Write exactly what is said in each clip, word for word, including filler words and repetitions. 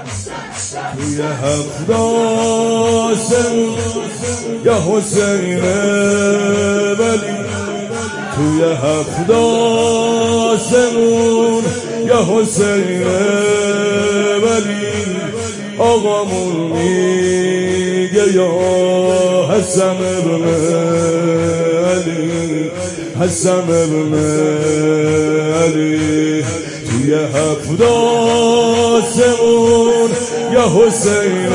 توی هفتاسمون یا حسین ولی توی هفتاسمون یا حسین ولی آقامون میگه یا حسن ابن علی حسن ابن علی توی هفتاسمون یا حسین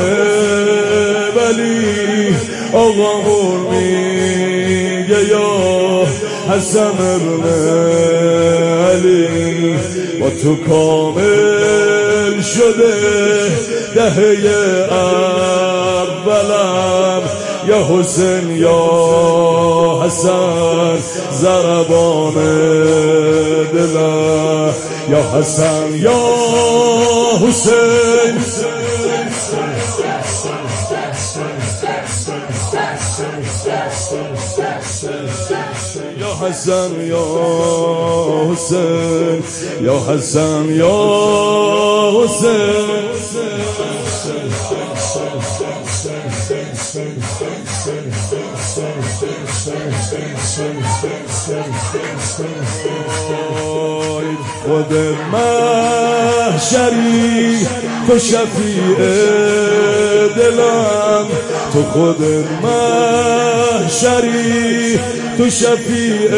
ولی آقامون میگه یا حسن ابن علی با تو کامل شده دهه اولم یا حسین یا حسن ضربان دلم یا حسن یا حسین یا حسن یا حسین یا حسن یا حسین خود محشری تو شفیع دلم تو خود محشری تو شفیع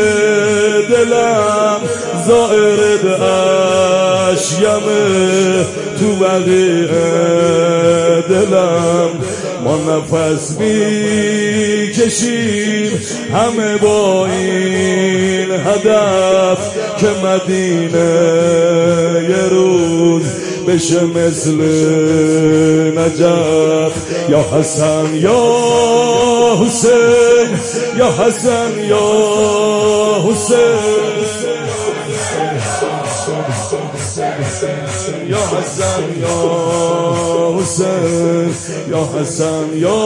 دلم زائرد اشیمه تو بقیع دلم ما نفس میکشیم همه با این هدف که مدینه یه روز بشه مثل نجف یا حسن یا حسین یا حسن یا حسین یا حسن یا حسین یا حسن یا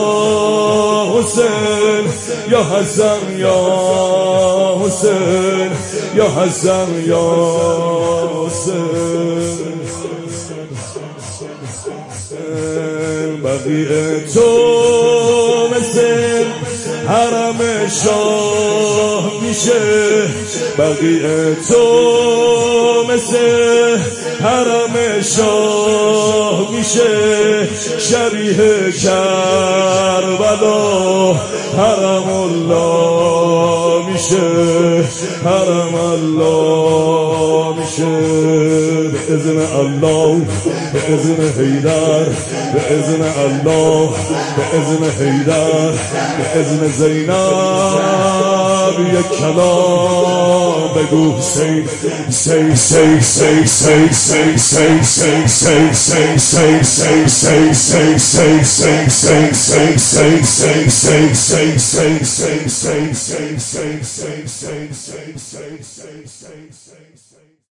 حسین یا حسن یا حسین یا حسن یا حسین بقیه تو مثل حرم شاه میشه بقیه تو مثل حرم شاه میشه شریح کربلا حرم الله میشه حرم الله میشه به اذن الله به اذن حیدر به اذن الله به اذن حیدر به اذن زینب یک کلام بگو حسین سی سی سی سی سی سی سی سی سی سی سی سی سی